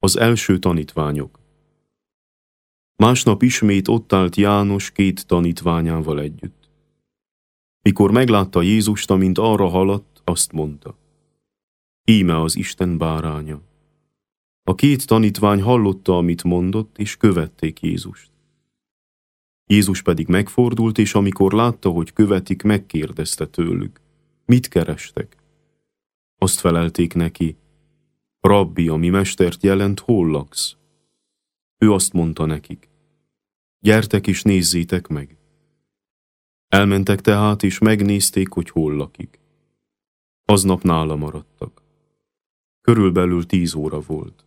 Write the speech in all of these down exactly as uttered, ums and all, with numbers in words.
Az első tanítványok. Másnap ismét ott állt János két tanítványával együtt. Mikor meglátta Jézust, amint arra haladt, azt mondta: íme az Isten báránya. A két tanítvány hallotta, amit mondott, és követték Jézust. Jézus pedig megfordult, és amikor látta, hogy követik, megkérdezte tőlük: mit kerestek? Azt felelték neki: Rabbi, ami mestert jelent, hol laksz? Ő azt mondta nekik: gyertek és nézzétek meg. Elmentek tehát, és megnézték, hogy hol lakik. Aznap nála maradtak. Körülbelül tíz óra volt.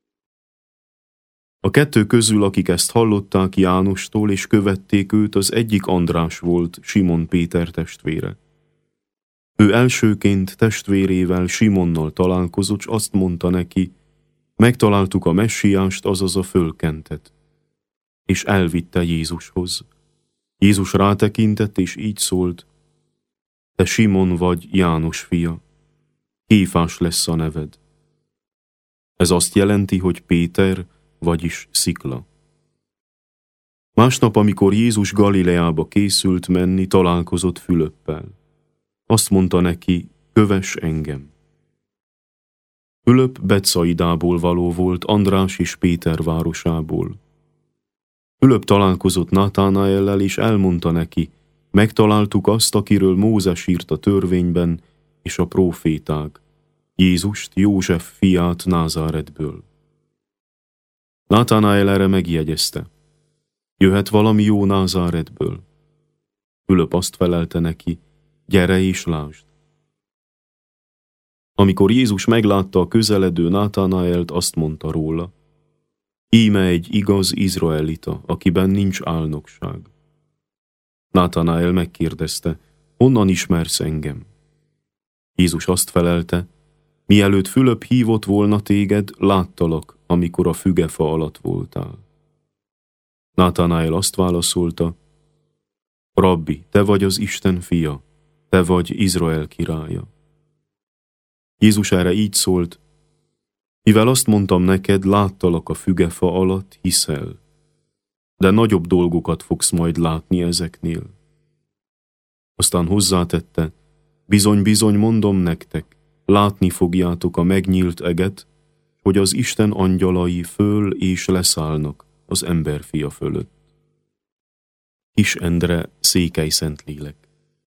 A kettő közül, akik ezt hallották Jánostól, és követték őt, az egyik András volt, Simon Péter testvére. Ő elsőként testvérével, Simonnal találkozott, s azt mondta neki: megtaláltuk a messiást, azaz a fölkentet. És elvitte Jézushoz. Jézus rátekintett, és így szólt: te Simon vagy, János fia, Kéfás lesz a neved. Ez azt jelenti, hogy Péter, vagyis szikla. Másnap, amikor Jézus Galileába készült menni, találkozott Fülöppel. Azt mondta neki: kövess engem. Fülöp Betszaidából való volt, András és Péter városából. Fülöp találkozott Nátánaellel, és elmondta neki: megtaláltuk azt, akiről Mózes írt a törvényben, és a próféták, Jézust, József fiát Názáretből. Nátánael erre megjegyezte: jöhet valami jó Názáretből? Fülöp azt felelte neki: gyere és lásd. Amikor Jézus meglátta a közeledő Nátánaelt, azt mondta róla: íme egy igaz izraelita, akiben nincs álnokság. Nátánael megkérdezte: honnan ismersz engem? Jézus azt felelte: mielőtt Fülöp hívott volna téged, láttalak, amikor a fügefa alatt voltál. Nátánael azt válaszolta: Rabbi, te vagy az Isten fia, te vagy Izrael királya. Jézus erre így szólt: mivel azt mondtam neked, láttalak a fügefa alatt, hiszel, de nagyobb dolgokat fogsz majd látni ezeknél. Aztán hozzátette: bizony-bizony mondom nektek, látni fogjátok a megnyílt eget, hogy az Isten angyalai föl és leszállnak az emberfia fölött. Kis Endre, Székely Szentlélek.